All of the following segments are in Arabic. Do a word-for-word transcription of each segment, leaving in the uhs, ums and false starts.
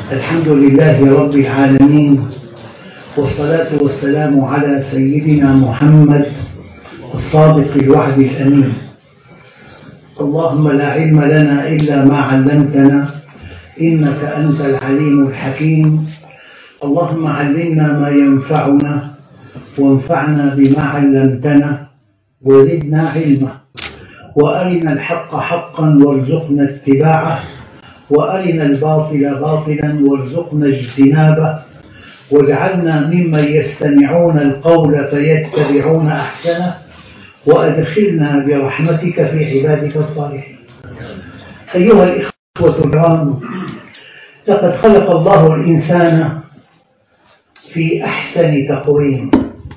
الحمد لله رب العالمين، والصلاة والسلام على سيدنا محمد الصادق الوعد الأمين. اللهم لا علم لنا إلا ما علمتنا إنك أنت العليم الحكيم. اللهم علمنا ما ينفعنا وانفعنا بما علمتنا وزدنا علما، وأرنا الحق حقا وارزقنا اتباعه، وأرنا الباطل باطلا وارزقنا اجتنابه، واجعلنا ممن يستمعون القول فيتبعون أحسنه، وأدخلنا برحمتك في عبادك الصالحين. أيها الإخوة الكرام، لقد خلق الله الإنسان في أحسن تقويم،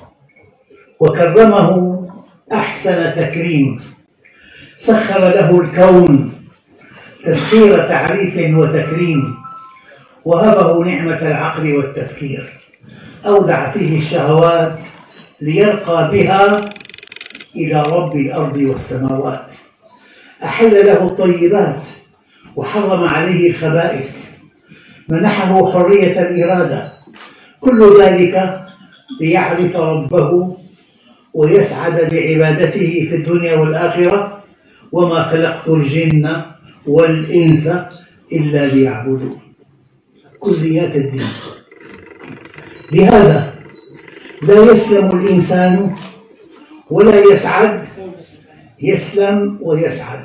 وكرمه أحسن تكريم، سخر له الكون تسخير تعريف وتكريم، وهبه نعمة العقل والتفكير، أودع فيه الشهوات ليرقى بها إلى رب الأرض والسماوات، أحل له الطيبات وحرم عليه الخبائث، منحه حرية الإرادة، كل ذلك ليعرف ربه ويسعد بعبادته في الدنيا والآخرة. وما خلقت الجن والإنس إلا ليعبدون، كليات الدين. لهذا لا يسلم الإنسان ولا يسعد، يسلم ويسعد،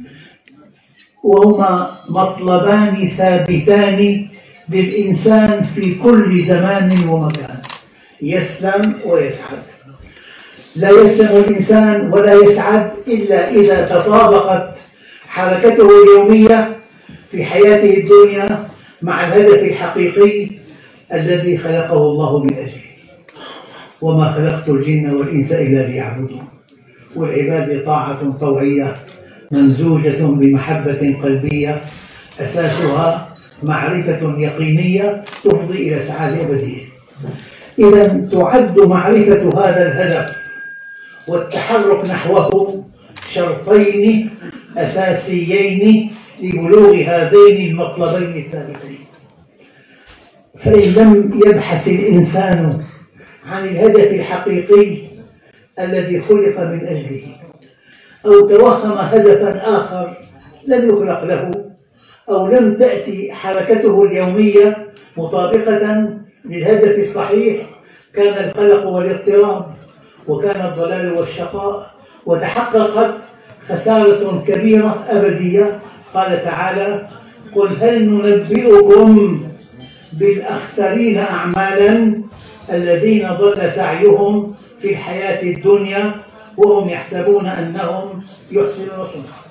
وهما مطلبان ثابتان للإنسان في كل زمان ومكان، يسلم ويسعد. لا يسلم الإنسان ولا يسعد إلا إذا تطابقت حركته اليومية في حياته الدنيا مع الهدف الحقيقي الذي خلقه الله من أجله. وما خلقت الجن والإنس إلا ليعبدون. والعباد طاعة طوعية ممزوجة بمحبة قلبية أساسها معرفة يقينية تفضي إلى سعادة أبدية. إذا تعد معرفة هذا الهدف والتحرك نحوه شرطين أساسيين لبلوغ هذين المطلبين الثابتين. فإن لم يبحث الإنسان عن الهدف الحقيقي الذي خلق من أجله، أو توهم هدفا آخر لم يخلق له، أو لم تأتي حركته اليومية مطابقة للهدف الصحيح، كان القلق والاضطراب، وكان الضلال والشقاء، وتحققت خسارة كبيرة أبدية. قال تعالى: قل هل ننبئكم بالأخسرين أعمالا الذين ضل سعيهم في الحياة الدنيا وهم يحسبون أنهم يحسنون صنعا.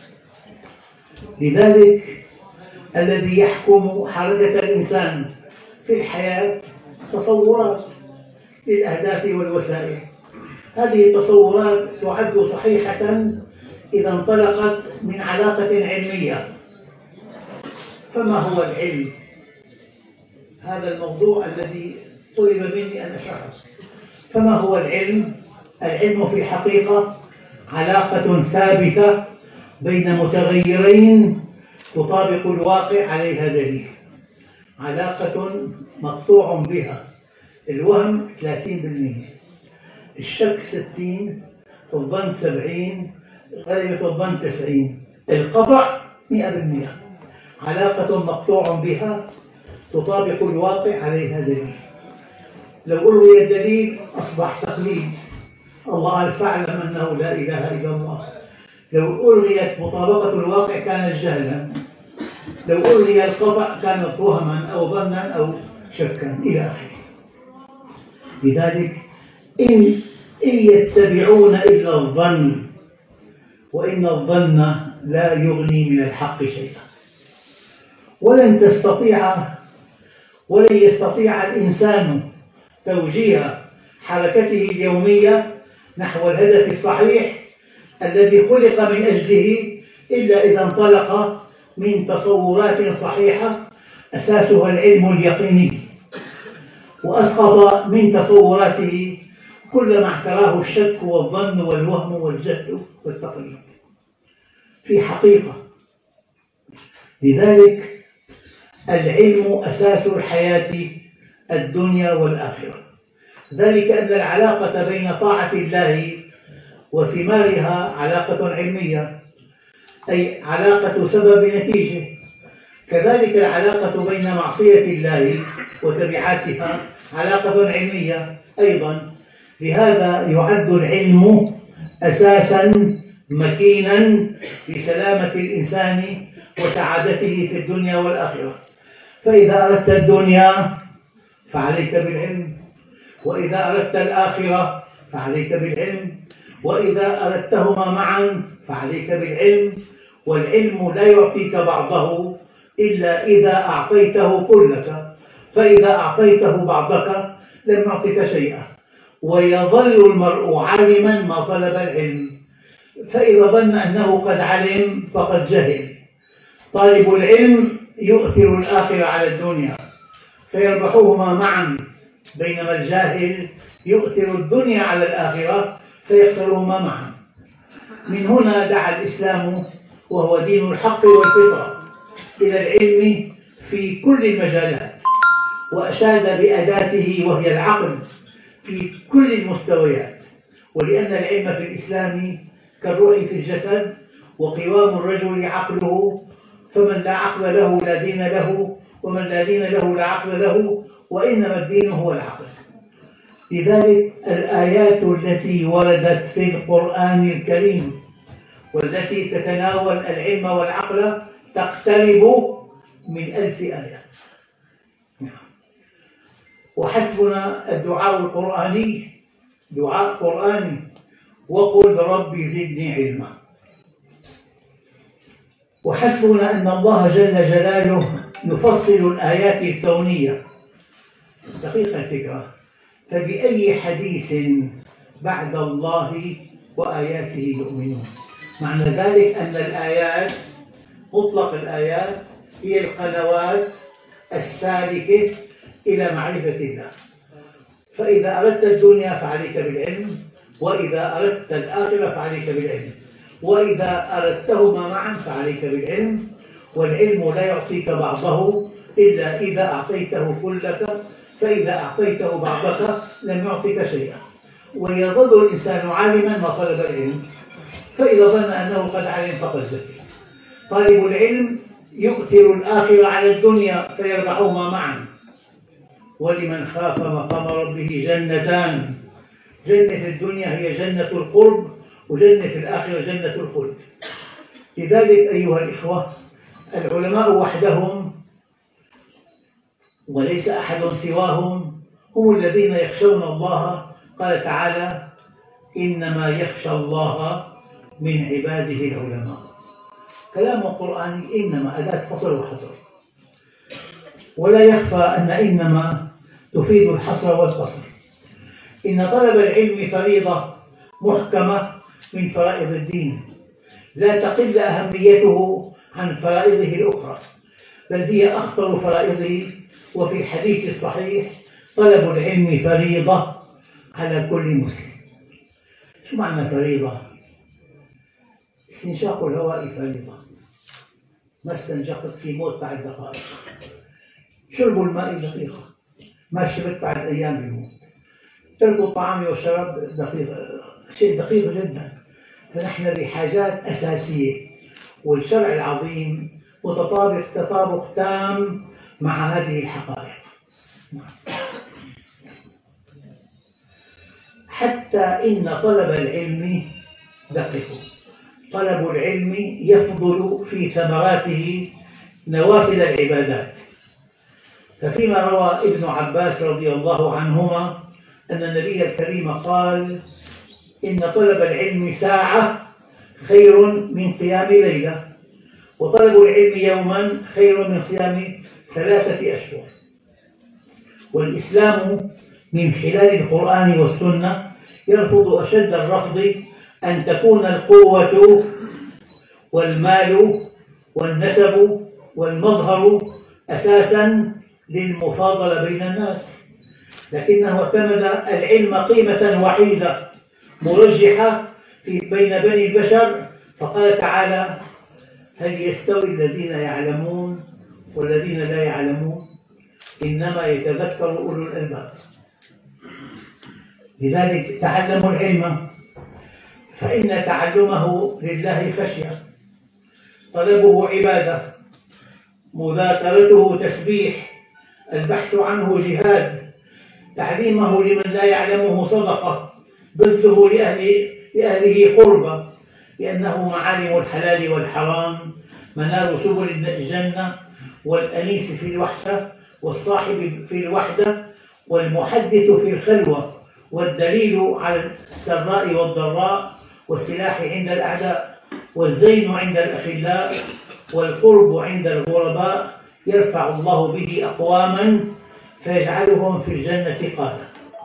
لذلك الذي يحكم حركة الإنسان في الحياة تصورات للأهداف والوسائل. هذه التصورات تعد صحيحة إذا انطلقت من علاقة علمية. فما هو العلم؟ هذا الموضوع الذي طلب مني أن أشرحه. فما هو العلم؟ العلم في الحقيقة علاقة ثابتة بين متغيرين تطابق الواقع عليها دليل، علاقة مقطوع بها. الوهم ثلاثين بالمئة، الشك ستين، الظن سبعين، غالبية الظن تسعين، القطع مئة بالمئة. علاقة مقطوع بها تطابق الواقع عليها دليل. لو ألغي الدليل أصبح تقليد. الله قال: فاعلم أنه لا إله إلا الله. لو ألغيت مطابقة الواقع كانت جهلا. لو ألغي القطع كانت وهما أو ظنا أو شكا إلى آخره. لذلك إن, إن يتبعون إلا الظن، وإن الظن لا يغني من الحق شيئا. ولن تستطيع ولن يستطيع الإنسان توجيه حركته اليومية نحو الهدف الصحيح الذي خلق من أجله إلا إذا انطلق من تصورات صحيحة أساسها العلم اليقيني، وأسقط من تصوراته كل ما اعتراه الشك والظن والوهم والجهل والتقليد في حقيقة. لذلك العلم أساس الحياة الدنيا والآخرة، ذلك أن العلاقة بين طاعة الله وثمارها علاقة علمية، أي علاقة سبب نتيجة. كذلك العلاقة بين معصية الله وتبعاتها علاقة علمية أيضا. لهذا يعد العلم أساسا مكينا لسلامة الإنسان وسعادته في الدنيا والآخرة. فإذا أردت الدنيا فعليك بالعلم، وإذا أردت الآخرة فعليك بالعلم، وإذا أردتهما معا فعليك بالعلم. والعلم لا يعطيك بعضه إلا إذا أعطيته كلك، فإذا أعطيته بعضك لم يعطك شيئا. ويظل المرء عالما ما طلب العلم، فإذا ظن أنه قد علم فقد جهل. طالب العلم يؤثر الآخرة على الدنيا فيربحوهما معا، بينما الجاهل يؤثر الدنيا على الآخرة فيخسرهما معا. من هنا دعا الإسلام وهو دين الحق والفطرة إلى العلم في كل المجالات، وأشاد بأداته وهي العقل في كل المستويات. ولأن العلم في الإسلام كالروح في الجسد، وقوام الرجل عقله، فمن لا عقل له لا دين له، ومن لا دين له لا عقل له، وإنما الدين هو العقل. لذلك الآيات التي وردت في القرآن الكريم والتي تتناول العلم والعقل تقترب من ألف آية. وحسبنا الدعاء القرآني، دعاء قرآني: وقل رب زدني علما. وحسبنا أن الله جل جلاله يفصل الآيات الكونية. دقيقة الفكرة، فبأي حديث بعد الله وآياته يؤمنون؟ معنى ذلك أن الآيات، مطلق الآيات، هي القنوات السالكة إلى معرفة الله. فإذا أردت الدنيا فعليك بالعلم، وإذا أردت الآخرة فعليك بالعلم، وإذا أردتهما معا فعليك بالعلم. والعلم لا يعطيك بعضه إلا إذا أعطيته كلك، فإذا أعطيته بعضك لم يعطيك شيئا. ويظل الإنسان عالما ما طلب العلم، فإذا ظن أنه قد علم فقد زكي. طالب العلم يؤثر الآخرة على الدنيا فيربحهما معا. ولمن خاف مقام ربه جنتان: جنة الدنيا هي جنة القرب، وجنة الآخرة جنة الخلد. لذلك أيها الإخوة، العلماء وحدهم وليس أحد سواهم هم الذين يخشون الله. قال تعالى: إنما يخشى الله من عباده العلماء. كلام قرآني، إنما أداة حصر وحصر، ولا يخفى أن إنما تفيد الحصر والقصر. إن طلب العلم فريضة محكمة من فرائض الدين، لا تقل أهميته عن فرائضه الأخرى، بل هي أخطر فرائضه. وفي الحديث الصحيح: طلب العلم فريضة على كل مسلم. شو معنى فريضة؟ استنشاق الهواء فريضة، ما استنشقت في موت بعد دقائق. شرب الماء دقيقة، ما شربت بعد أيام بيموت. ترك الطعام والشراب دقيقة، شيء دقيق جدا. فنحن بحاجات أساسية، والشرع العظيم متطابق تطابق تام مع هذه الحقائق. حتى إن طلب العلم دقيق، طلب العلم يفضل في ثمراته نوافل العبادات. ففيما روى ابن عباس رضي الله عنهما أن النبي الكريم قال: إن طلب العلم ساعة خير من قيام ليلة، وطلب العلم يوما خير من صيام ثلاثة أشهر. والإسلام من خلال القرآن والسنة يرفض أشد الرفض أن تكون القوة والمال والنسب والمظهر أساسا للمفاضلة بين الناس، لكنه اعتمد العلم قيمة وحيدة مرجحة في بين بني البشر، فقال تعالى: هل يستوي الذين يعلمون والذين لا يعلمون إنما يتذكر أولو الألباب. لذلك تعلموا العلم، فإن تعلمه لله خشية، طلبه عبادة، مذاكرته تسبيح، البحث عنه جهاد، تعليمه لمن لا يعلمه صدقة، بذله لأهل لأهله قربة، لأنه معالم الحلال والحرام، منار سبل الجنة، والأنيس في الوحدة، والصاحب في الوحدة، والمحدث في الخلوة، والدليل على السراء والضراء، والسلاح عند الأعداء، والزين عند الأخلاء، والقرب عند الغرباء، يرفع الله به أقواما فيجعلهم في الجنة قادة.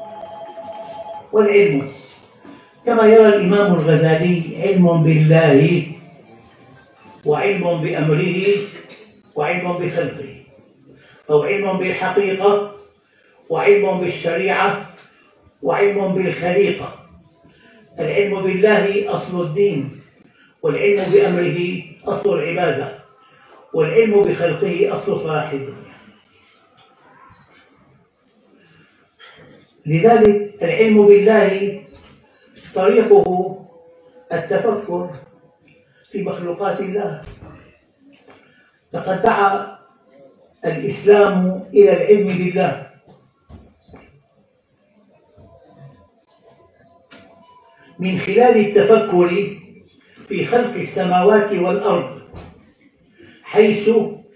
والعلم كما يرى الإمام الغزالي علم بالله، وعلم بأمره، وعلم بخلقه، أو علم بالحقيقة، وعلم بالشريعة، وعلم بالخليقة. العلم بالله أصل الدين، والعلم بأمره أصل العبادة، والعلم بخلقه أصل صلاح الدنيا. لذلك العلم بالله طريقه التفكر في مخلوقات الله. لقد دعا الإسلام إلى العلم بالله، من خلال التفكر في خلق السماوات والأرض، حيث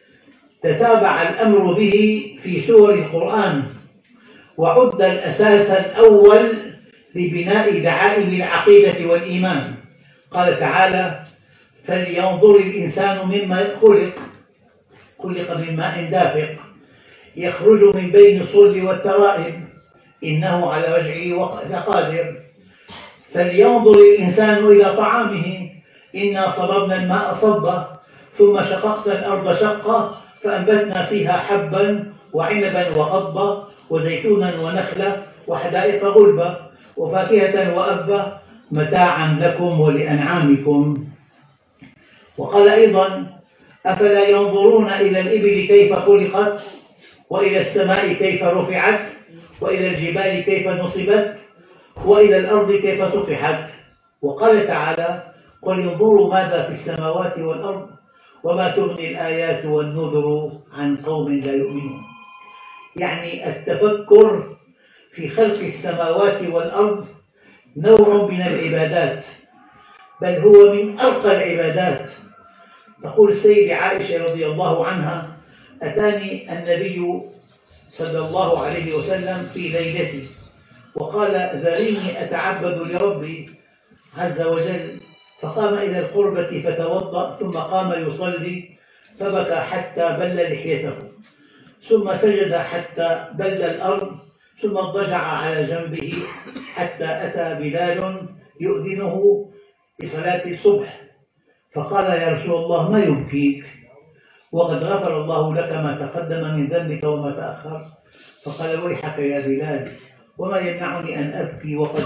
تتابع الأمر به في سور القرآن، وعد الأساس الأول لبناء دعائم العقيدة والإيمان. قال تعالى: فلينظر الإنسان مما خلق خلق من ماء دافق يخرج من بين الصلب والترائب إنه على رجعه لقادر. فلينظر الإنسان إلى طعامه إنا صببنا الماء صبا ثم شققنا الأرض شقا فأنبتنا فيها حبا وعنبا وقضبا وزيتونا ونخلا وحدائق غلبا وفاكهة وأبا متاعا لكم ولأنعامكم. وقال أيضا: أفلا ينظرون إلى الإبل كيف خلقت وإلى السماء كيف رفعت وإلى الجبال كيف نصبت وإلى الأرض كيف سطحت. وقال تعالى: قل انظروا ماذا في السماوات والأرض وما تغني الآيات والنذر عن قوم لا يؤمنون. يعني التفكر في خلق السماوات والأرض نوع من العبادات، بل هو من أرقى العبادات. تقول السيدة عائشة رضي الله عنها: أتاني النبي صلى الله عليه وسلم في ليلتي وقال: ذريني أتعبد لربي عز وجل. فقام إلى القربة فتوضأ ثم قام يصلي فبكى حتى بل لحيته، ثم سجد حتى بل الأرض، ثم اضطجع على جنبه حتى أتى بلال يؤذنه بصلاة الصبح. فقال: يا رسول الله ما يبكيك وقد غفر الله لك ما تقدم من ذنبك وما تأخر؟ فقال: ويحك يا بلال، وما يمنعني أن أبكي وقد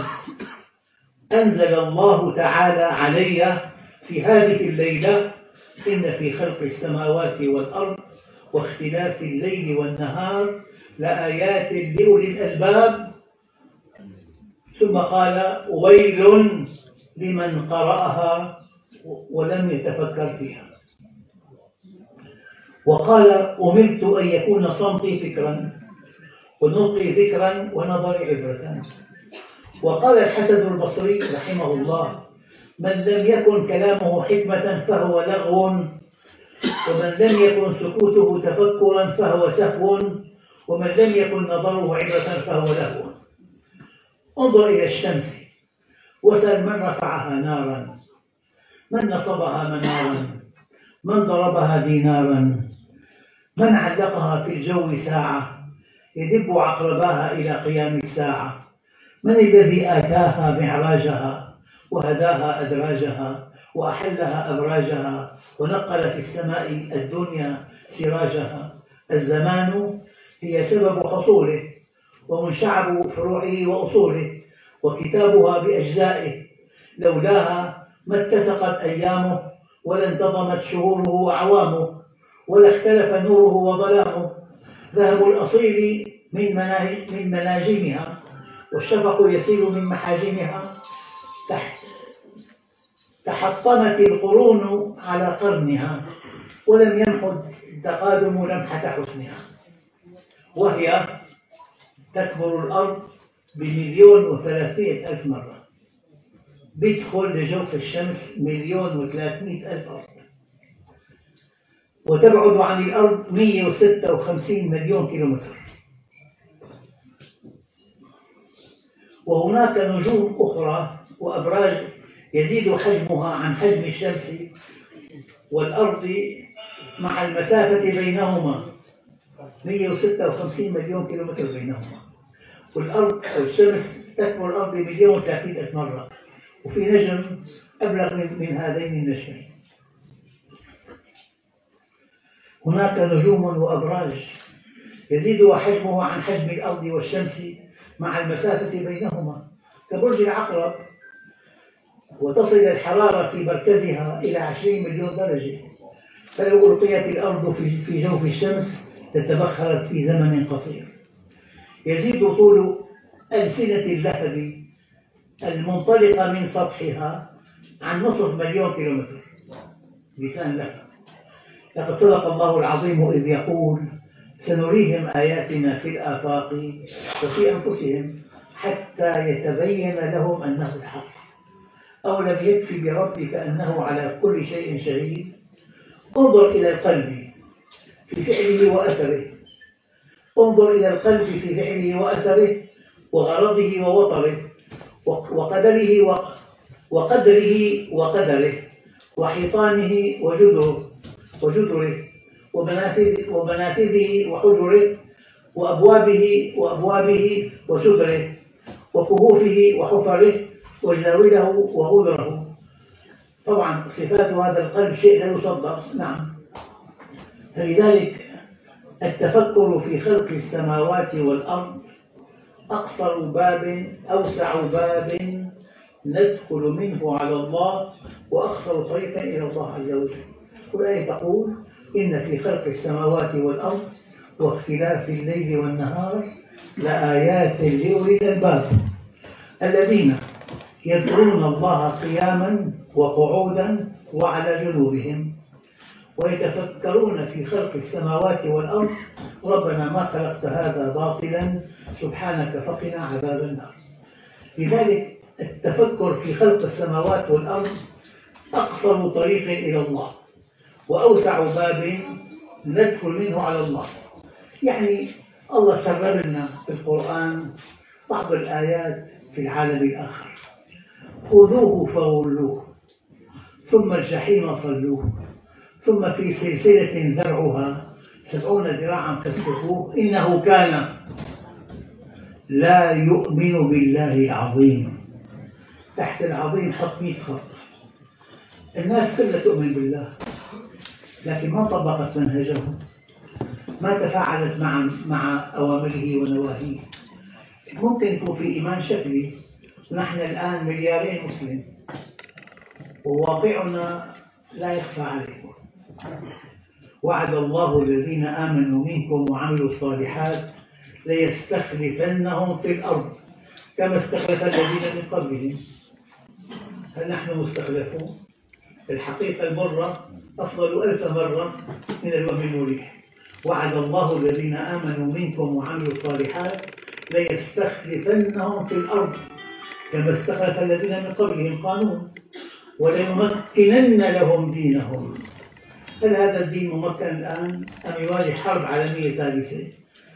أنزل الله تعالى علي في هذه الليلة: إن في خلق السماوات والأرض واختلاف الليل والنهار لآيات لأولي الألباب. ثم قال: ويل لمن قرأها ولم يتفكر فيها. وقال: أمرت أن يكون صمتي فكرا ونطقي ذكرا ونظري عبرة. وقال الحسن البصري رحمه الله: من لم يكن كلامه حكمة فهو لغو، ومن لم يكن سكوته تفكرا فهو سهو، ومن لم يكن نظره عبرة فهو لهو. انظر إلى الشمس وسل من رفعها نارا، من نصبها منارا، من ضربها دينارا، من علقها في الجو ساعة يدب عقرباها إلى قيام الساعة، من الذي آتاها معراجها وهداها أدراجها وأحلها أبراجها ونقل في السماء الدنيا سراجها. الزمان هي سبب حصوله ومنشعب فروعه وأصوله وكتابها بأجزائه، لولاها ما اتسقت أيامه ولا انتظمت شهوره وأعوامه ولا اختلف نوره وظلامه. ذهب الأصيل من من مناجمها، والشفق يسيل من محاجمها. تحت تحطمت القرون على قرنها، ولم ينحد التقادم لمحة حسنها. وهي تكبر الأرض بمليون وثلاثمائة ألف مرة، بيدخل لجوف الشمس مليون وثلاثمائة ألف أرض، وتبعد عن الأرض مئة وستة وخمسين مليون كيلومتر. وهناك نجوم أخرى وأبراج يزيد حجمها عن حجم الشمس والأرض مع المسافة بينهما، مئة وستة وخمسين مليون كيلومتر بينهما. والأرض أو الشمس تكبر الأرض بمليون وثلاثين ألف مرة، وفي نجم أبلغ من هذين النجمين. هناك نجوم وأبراج يزيد حجمها عن حجم الأرض والشمس مع المسافة بينهما، كبرج العقرب، وتصل الحرارة في مركزها إلى عشرين مليون درجة، فلو ألقيت الأرض في جوف الشمس تتبخرت في زمن قصير. يزيد طول ألسنة اللهب المنطلقة من سطحها عن نصف مليون كيلومتر. لسان لهب. لقد صدق الله العظيم إذ يقول: سنريهم آياتنا في الآفاق وفي أنفسهم حتى يتبين لهم أنه الحق. أولم يكفي بربك أنه على كل شيء شهيد. انظر إلى القلب في فعله وأثره، انظر إلى القلب في فعله وأثره، وغرضه ووطره، وقدره وقدره وقدره، وحيطانه وجدره وجدره ومنافذه وحجره، وأبوابه وأبوابه وسدره، وكهوفه وحفره، وجداوله وغدره. طبعا صفات هذا القلب شيء لا يصدق. نعم. فلذلك التفكر في خلق السماوات والأرض أقصر باب أوسع باب ندخل منه على الله، وأقصر طريقا إلى الله عز وجل. والآية تقول: إن في خلق السماوات والأرض واختلاف الليل والنهار لآيات لأولي الألباب الذين يذكرون الله قياما وقعودا وعلى جنوبهم ويتفكرون في خلق السماوات والأرض ربنا ما خلقت هذا باطلا سبحانك فقنا عذاب النار. لذلك التفكر في خلق السماوات والأرض أقصر طريق إلى الله، وأوسع باب ندخل منه على الله. يعني الله سرر لنا في القرآن بعض الآيات في العالم الآخر: خذوه فغلوه ثم الجحيم صلوه ثم في سلسلة ذرعها سبعون ذراعا فاسلكوه إنه كان لا يؤمن بالله العظيم. تحت العظيم حط مئة خط. الناس كلها تؤمن بالله، لكن ما طبقت منهجه، ما تفاعلت مع مع أوامره ونواهيه. ممكن يكون في إيمان شكلي، ونحن الآن مليارين مسلم، وواقعنا لا يخفى عليكم. وعد الله الذين آمنوا منكم وعملوا الصالحات ليستخلفنهم في الأرض كما استخلف الذين من قبلهم. هل نحن مستخلفون؟ الحقيقة المرة أفضل ألف مرة من الوهم المريح. وعد الله الذين آمنوا منكم وعملوا الصالحات ليستخلفنهم في الأرض كما استخلف الذين من قبلهم. قانون: وليمكنن لهم دينهم. هل هذا الدين ممكن الآن أم يواجه حرب عالمية ثالثة؟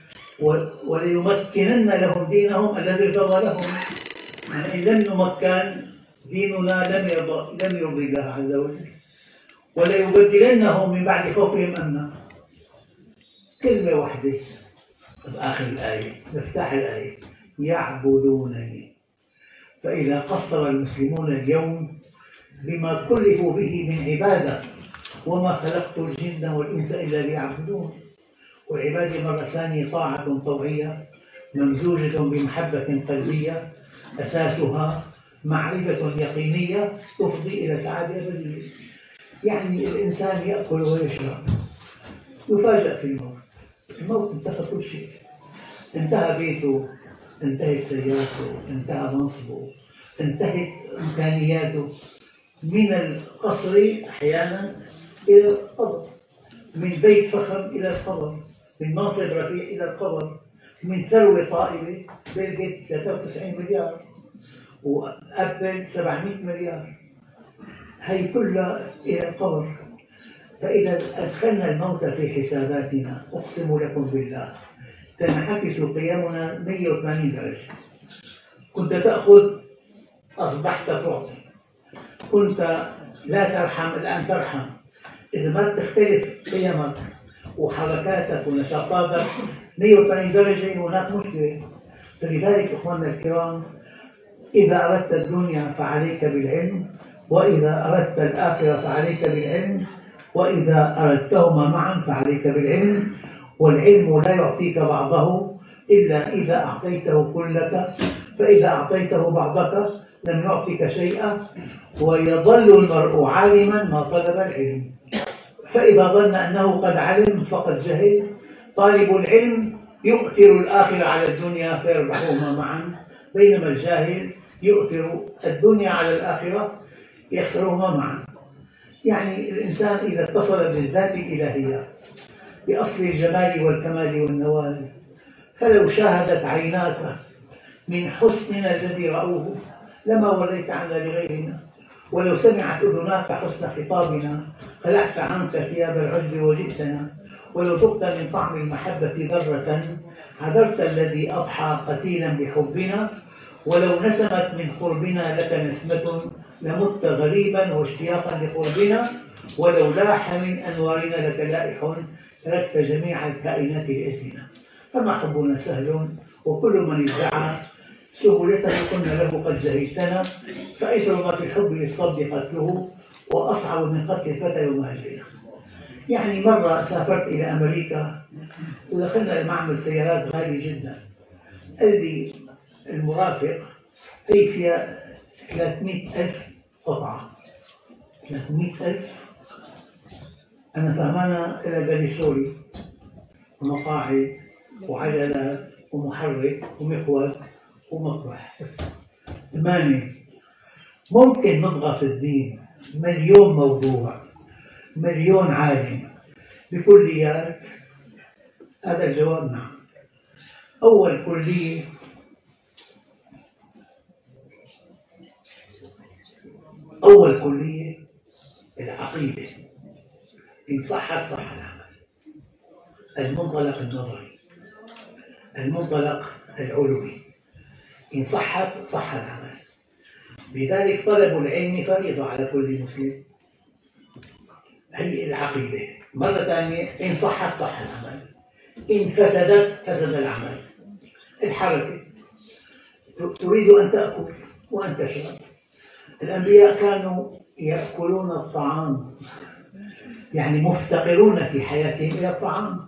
وليمكنن لهم دينهم الذي ارتضى لهم. يعني إن لم نمكن ديننا لم يرضى لم يرضي الله عز وجل. وليبدلنهم من بعد خوفهم أمنا. كلمة واحدة في آخر الآية، مفتاح الآية: يعبدونني. فإذا قصر المسلمون اليوم بما كلفوا به من عبادة: وما خلقت الجن والإنس إلا ليعبدون. والعبادة مرة ثانية طاعة طوعية ممزوجة بمحبة قلبية أساسها معرفة يقينية تفضي إلى سعادة أبدية. يعني الإنسان يأكل ويشرب يفاجأ في الموت. الموت انتهى كل شيء، انتهى بيته، انتهت سيارته، انتهى منصبه، انتهت إمكانياته، من القصر أحيانا إلى القبر، من بيت فخم إلى القبر، من منصب رفيع إلى القبر، من ثروة طائلة. بيل جيتس ثلاثة وتسعين مليار وأبل سبعمئة مليار، هي كلها إلى القبر. فإذا أدخلنا الموت في حساباتنا أقسم لكم بالله تنعكس قيمنا مئة وثمانين درجة. كنت تأخذ أصبحت تعطي، كنت لا ترحم الآن ترحم. إذا ما تختلف قيمك وحركاتك ونشاطاتك مئة وثمانين درجة هناك مشكلة. فلذلك إخواننا الكرام، إذا أردت الدنيا فعليك بالعلم، وإذا أردت الآخرة فعليك بالعلم، وإذا أردتهما معا فعليك بالعلم. والعلم لا يعطيك بعضه إلا إذا أعطيته كلك، فإذا أعطيته بعضك لم يعطيك شيئا. ويظل المرء عالما ما طلب العلم، فإذا ظن أنه قد علم فقد جهل. طالب العلم يؤثر الآخرة على الدنيا فيربحهما معا، بينما الجاهل يؤثر الدنيا على الآخرة يخسرهما معا. يعني الإنسان إذا اتصل بالذات الإلهية بأصل الجمال والكمال والنوال، فلو شاهدت عيناك من حسننا الذي رأوه لما وليت عنا لغيرنا، ولو سمعت أذناك حسن خطابنا خلعت عنك ثياب العجب وجئتنا، ولو ذقت من طعم المحبة ذرة عذرت الذي أضحى قتيلا بحبنا، ولو نسمت من قربنا لك نسمة لمت غريبا واشتياقا لقربنا، ولو لاح من أنوارنا لك لائح تركت جميع الكائنات لأجلنا. فما حبنا سهل، وكل من ادعى سهولته كنا له قد زهجتنا، فأيسر ما في الحب للصد قتله، وأصعب من قتل الفتى يوم أجلنا. يعني مرة سافرت إلى أمريكا ودخلنا المعمل سيارات غالي جدا. قال لي المرافق هي فيها ثلاثمئة ألف قطعة. ثلاثمئة ألف، أنا فهمانا إلى بالي سوري، ومقاعد وعجلات ومحرك ومقود ومطرح. ثمانية. ممكن نضغط الدين مليون موضوع، مليون عالم بكليات. هذا الجواب نعم. أول كلية أول كلية العقيدة، إن صحت صح العمل. المنطلق النظري، المنطلق العلوي، إن صحت صح العمل. لذلك طلب العلم فريضة على كل مسلم. هي العقيدة. مرة ثانية إن صحت صح العمل، إن فسدت فسد العمل. الحركة، تريد أن تأكل وأن تشرب. الأنبياء كانوا يأكلون الطعام، يعني مفتقرون في حياتهم إلى الطعام،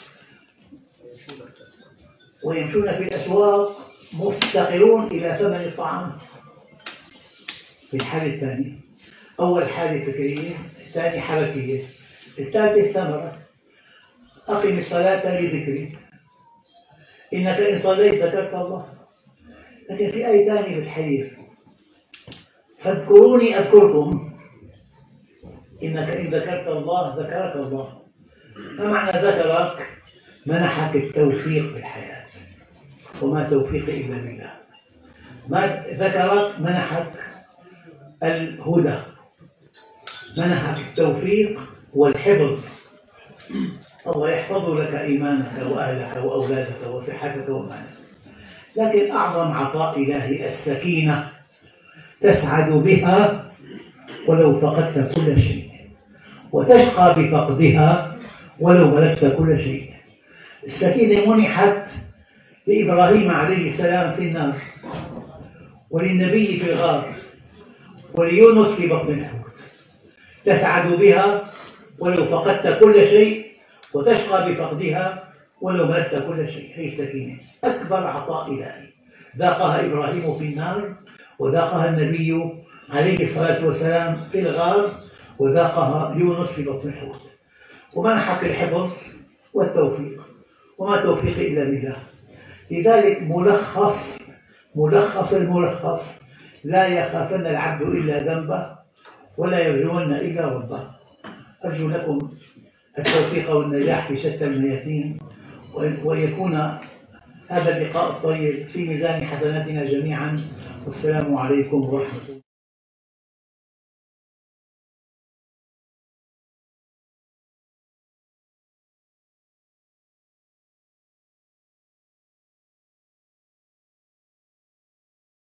ويمشون في الأسواق مفتقرون إلى ثمن الطعام. في الحالة الثانية، أول حالة فكرية، الثانية حركية، الثالثة ثمرة. أقم الصلاة لذكري، إنك إن صليت ذكرت الله. لكن في آية ثانية بالحديث، فاذكروني أذكركم، إنك إن ذكرت الله ذكرك الله. ما معنى ذكرك؟ منحك التوفيق في الحياة، وما توفيقي إلا بالله. ما ذكرك منحك الهدى، منحك التوفيق والحفظ. الله يحفظ لك إيمانك وأهلك وأولادك وصحتك ومالك. لكن أعظم عطاء إلهي السكينة، تسعد بها ولو فقدت كل شيء، وتشقى بفقدها ولو ملكت كل شيء. السكينة منحت لإبراهيم عليه السلام في النار، وللنبي في الغار، وليونس في بطن الحوت. تسعد بها ولو فقدت كل شيء، وتشقى بفقدها ولو ملكت كل شيء. هي السكينة أكبر عطاء إلهي، ذاقها إبراهيم في النار، وذاقها النبي عليه الصلاة والسلام في الغار، وذاقها يونس في بطن الحوت. ومنحك الحفظ والتوفيق، وما توفيقي إلا بالله. لذلك ملخص ملخص الملخص: لا يخافن العبد إلا ذنبه ولا يرجون إلا ربه. أرجو لكم التوفيق والنجاح في شتى الميادين، وأن يكون هذا اللقاء الطيب في ميزان حسناتنا جميعا. والسلام عليكم ورحمة الله.